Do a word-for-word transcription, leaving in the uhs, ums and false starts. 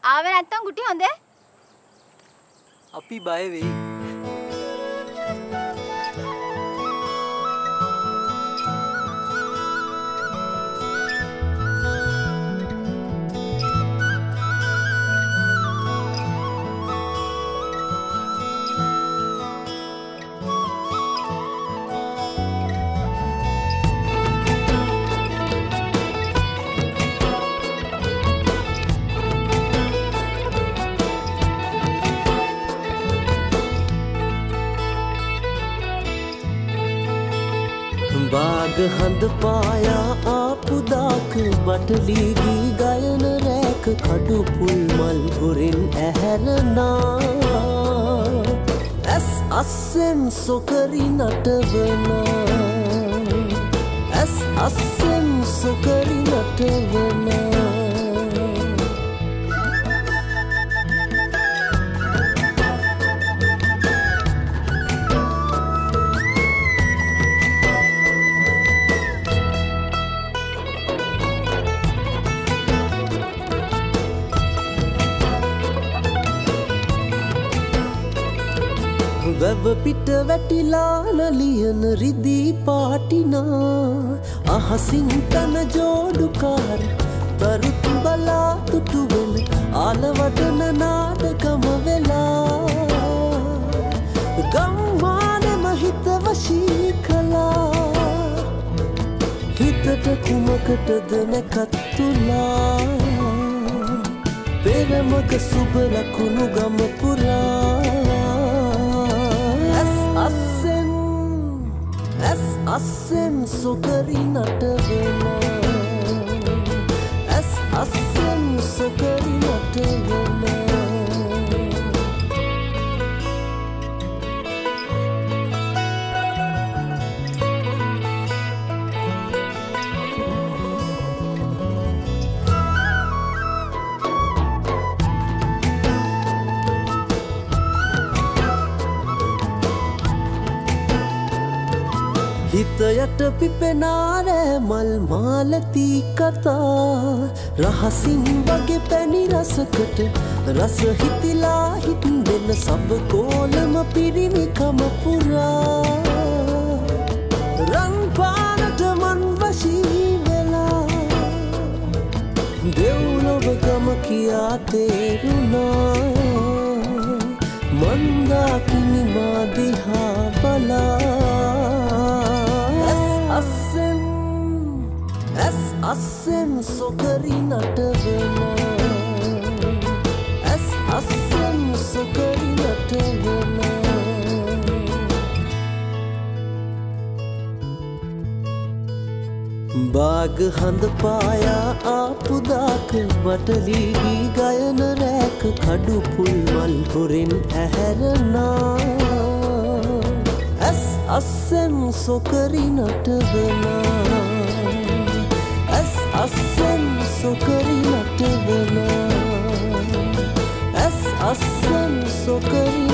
ආවේ නැත්තම් කුටි හොඳේ. අපි බය වෙයි. बाग हंद पाया आपु दाक बटलीगी गायन रैक खडु पुल मल घुरिन ඇහැරනා ඇස් අස්සෙන් සොකරි නටවනා ඇස් අස්සෙන් සොකරි නටවනා වැව පිට වැටිලා නලියන රිදී පාටිනා අහසින් තන ජෝඩුකාර තරුත් බලා තුටු වෙන ආලවටන නාටකම වෙලා ගම්මානම හිත වශී කළා හිතට කුමකටද නැකත්තුලා පෙරමක සුබ ලකුණු ගම පුරා අස්සෙන් ඇස් අස්සෙන් සොකරි නටවනා ඇස් අස්සෙන් සොකරි නටවනා හිත යට පිපෙනාරෑ මල් මාලති කතා රහසින් වගේ පැණි රසකට රස හිතිලා හිටෙන සබ කෝලම පිරිමිකම පුරා රන් පානට මන් වශී වෙලා දෙව්ලොව ගම කියා තේරුණා මන්දාකිනි මා දිහා බලා අස්සෙන් ඇස් අස්සෙන් සොකරි නටවනා ඇස් අස්සෙන් සොකරි නටවනා बाग हंद पाया आपु दाक बटलीगी गायन रैक खडु पुल मल घुरिन ඇහැරනා ඇස් අස්සෙන් සොකරි නටවනා ඇස් අස්සෙන් සොකරි නටවනා ඇස් අස්සෙන් සොකරි